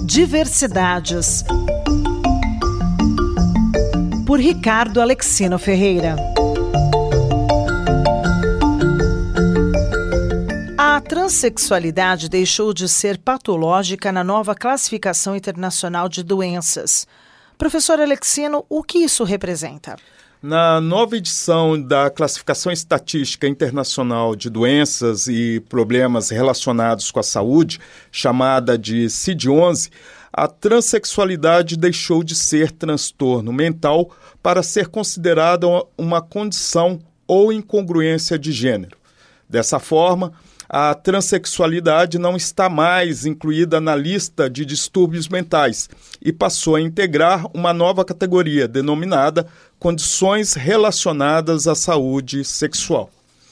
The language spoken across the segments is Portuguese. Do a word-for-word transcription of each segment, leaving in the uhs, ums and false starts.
Diversidades, por Ricardo Alexino Ferreira. A transexualidade deixou de ser patológica na nova classificação internacional de doenças. Professor Alexino, o que isso representa? Na nova edição da Classificação Estatística Internacional de Doenças e Problemas Relacionados com a Saúde, chamada de C I D onze, a transexualidade deixou de ser transtorno mental para ser considerada uma condição ou incongruência de gênero. Dessa forma, a transexualidade não está mais incluída na lista de distúrbios mentais e passou a integrar uma nova categoria denominada condições relacionadas à saúde sexual.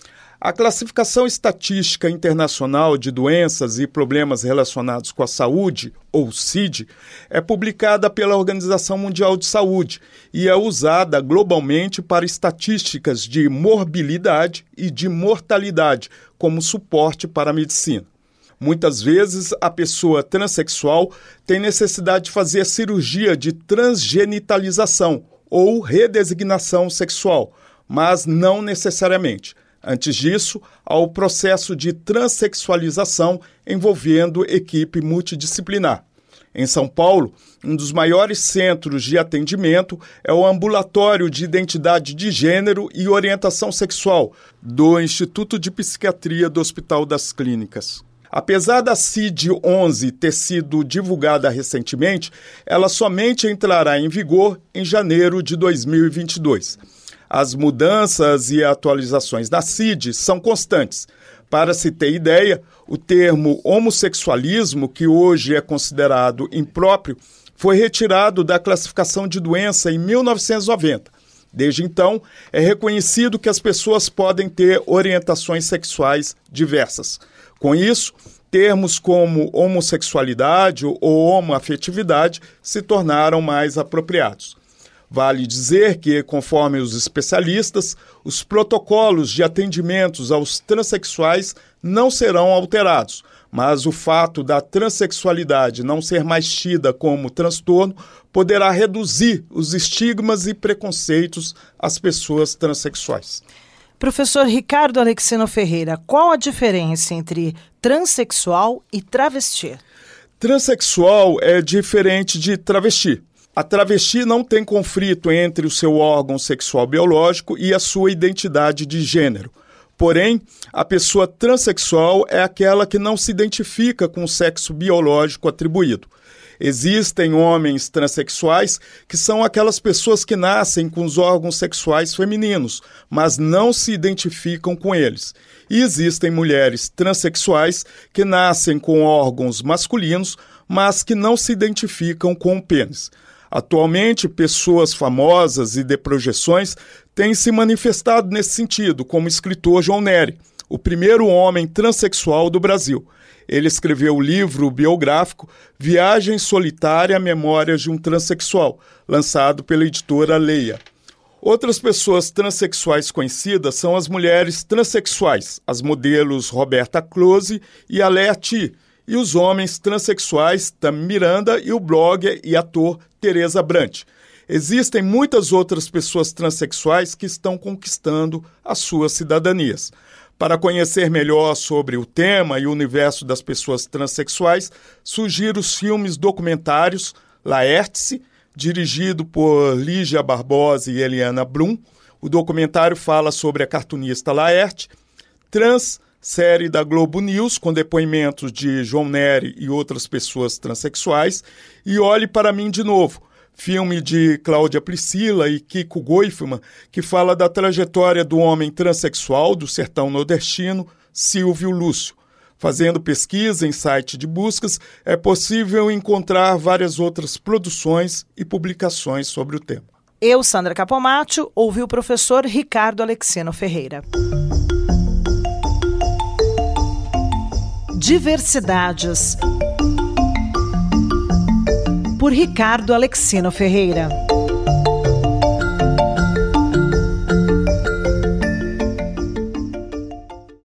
A Classificação Estatística Internacional de Doenças e Problemas Relacionados com a Saúde, ou C I D, é publicada pela Organização Mundial de Saúde e é usada globalmente para estatísticas de morbilidade e de mortalidade como suporte para a medicina. Muitas vezes, a pessoa transexual tem necessidade de fazer cirurgia de transgenitalização ou redesignação sexual, mas não necessariamente. Antes disso, há o processo de transexualização envolvendo equipe multidisciplinar. Em São Paulo, um dos maiores centros de atendimento é o Ambulatório de Identidade de Gênero e Orientação Sexual do Instituto de Psiquiatria do Hospital das Clínicas. Apesar da C I D onze ter sido divulgada recentemente, ela somente entrará em vigor em janeiro de dois mil e vinte e dois. As mudanças e atualizações da C I D são constantes. Para se ter ideia, o termo homossexualismo, que hoje é considerado impróprio, foi retirado da classificação de doença em mil novecentos e noventa. Desde então, é reconhecido que as pessoas podem ter orientações sexuais diversas. Com isso, termos como homossexualidade ou homoafetividade se tornaram mais apropriados. Vale dizer que, conforme os especialistas, os protocolos de atendimentos aos transexuais não serão alterados, mas o fato da transexualidade não ser mais tida como transtorno poderá reduzir os estigmas e preconceitos às pessoas transexuais. Professor Ricardo Alexino Ferreira, qual a diferença entre transexual e travesti? Transexual é diferente de travesti. A travesti não tem conflito entre o seu órgão sexual biológico e a sua identidade de gênero. Porém, a pessoa transexual é aquela que não se identifica com o sexo biológico atribuído. Existem homens transexuais que são aquelas pessoas que nascem com os órgãos sexuais femininos, mas não se identificam com eles. E existem mulheres transexuais que nascem com órgãos masculinos, mas que não se identificam com o pênis. Atualmente, pessoas famosas e de projeções têm se manifestado nesse sentido, como o escritor João Nery, o primeiro homem transexual do Brasil. Ele escreveu o livro biográfico Viagem Solitária, Memórias de um Transexual, lançado pela editora Leia. Outras pessoas transexuais conhecidas são as mulheres transexuais, as modelos Roberta Close e Alea Ti, e os homens transexuais Tam Miranda e o blogger e ator Tereza Brant. Existem muitas outras pessoas transexuais que estão conquistando as suas cidadanias. Para conhecer melhor sobre o tema e o universo das pessoas transexuais, sugiro os filmes documentários Laerte-se, dirigido por Lígia Barbosa e Eliana Brum. O documentário fala sobre a cartunista Laerte. Trans, série da Globo News, com depoimentos de João Nery e outras pessoas transexuais. E Olhe para Mim de Novo, filme de Cláudia Priscila e Kiko Goifman, que fala da trajetória do homem transexual do sertão nordestino, Silvio Lúcio. Fazendo pesquisa em site de buscas, é possível encontrar várias outras produções e publicações sobre o tema. Eu, Sandra Capomatto, ouvi o professor Ricardo Alexino Ferreira. Diversidades, por Ricardo Alexino Ferreira.